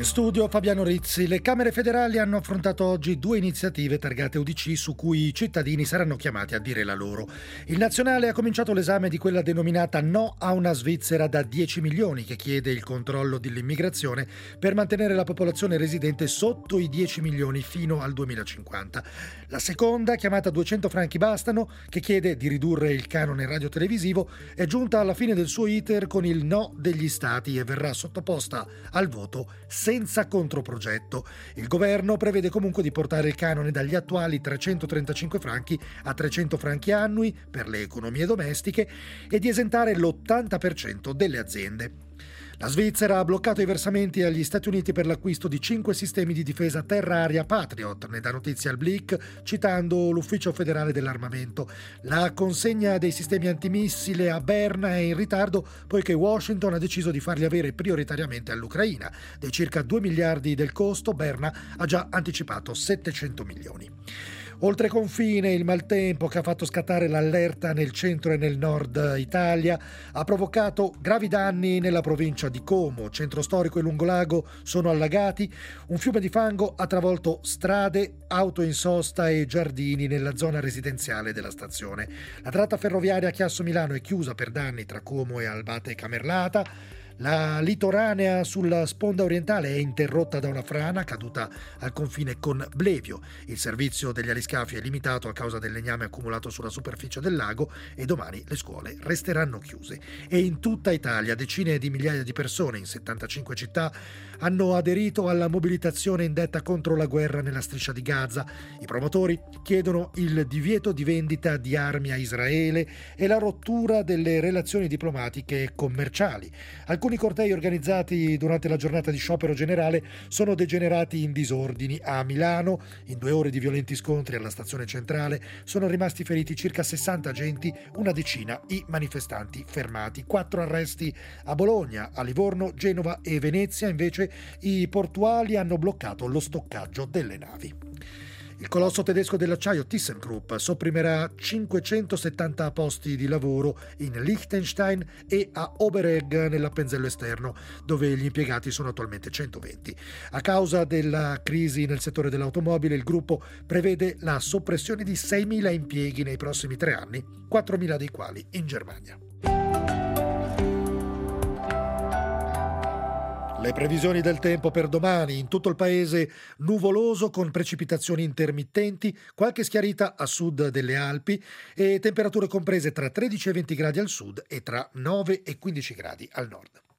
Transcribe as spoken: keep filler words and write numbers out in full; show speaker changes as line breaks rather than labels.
In studio Fabiano Rizzi. Le Camere federali hanno affrontato oggi due iniziative targate U D C su cui i cittadini saranno chiamati a dire la loro. Il Nazionale ha cominciato l'esame di quella denominata No a una Svizzera da dieci milioni, che chiede il controllo dell'immigrazione per mantenere la popolazione residente sotto i dieci milioni fino al duemilacinquanta. La seconda, chiamata duecento franchi bastano, che chiede di ridurre il canone radiotelevisivo, è giunta alla fine del suo iter con il no degli stati e verrà sottoposta al voto senza controprogetto. Il governo prevede comunque di portare il canone dagli attuali trecentotrentacinque franchi a trecento franchi annui per le economie domestiche e di esentare l'ottanta per cento delle aziende. La Svizzera ha bloccato i versamenti agli Stati Uniti per l'acquisto di cinque sistemi di difesa terra-aria Patriot, ne dà notizia al Blick citando l'Ufficio federale dell'armamento. La consegna dei sistemi antimissile a Berna è in ritardo poiché Washington ha deciso di farli avere prioritariamente all'Ucraina. Dei circa due miliardi del costo, Berna ha già anticipato settecento milioni. Oltre confine, il maltempo che ha fatto scattare l'allerta nel centro e nel nord Italia ha provocato gravi danni nella provincia di Como. Centro storico e lungolago sono allagati, un fiume di fango ha travolto strade, auto in sosta e giardini nella zona residenziale della stazione. La tratta ferroviaria Chiasso-Milano è chiusa per danni tra Como e Albate Camerlata. La litoranea sulla sponda orientale è interrotta da una frana caduta al confine con Blevio. Il servizio degli aliscafi è limitato a causa del legname accumulato sulla superficie del lago e domani le scuole resteranno chiuse. E in tutta Italia decine di migliaia di persone in settantacinque città hanno aderito alla mobilitazione indetta contro la guerra nella striscia di Gaza. I promotori chiedono il divieto di vendita di armi a Israele e la rottura delle relazioni diplomatiche e commerciali. Alcuni cortei organizzati durante la giornata di sciopero generale sono degenerati in disordini. A Milano, in due ore di violenti scontri alla stazione centrale, sono rimasti feriti circa sessanta agenti, una decina i manifestanti fermati. Quattro arresti a Bologna, a Livorno, Genova e Venezia. Invece i portuali hanno bloccato lo stoccaggio delle navi. Il colosso tedesco dell'acciaio ThyssenKrupp sopprimerà cinquecentosettanta posti di lavoro in Liechtenstein e a Oberegg nell'Appenzello esterno, dove gli impiegati sono attualmente centoventi. A causa della crisi nel settore dell'automobile, il gruppo prevede la soppressione di seimila impieghi nei prossimi tre anni, quattromila dei quali in Germania. Le previsioni del tempo per domani: in tutto il paese nuvoloso con precipitazioni intermittenti, qualche schiarita a sud delle Alpi e temperature comprese tra tredici e venti gradi al sud e tra nove e quindici gradi al nord.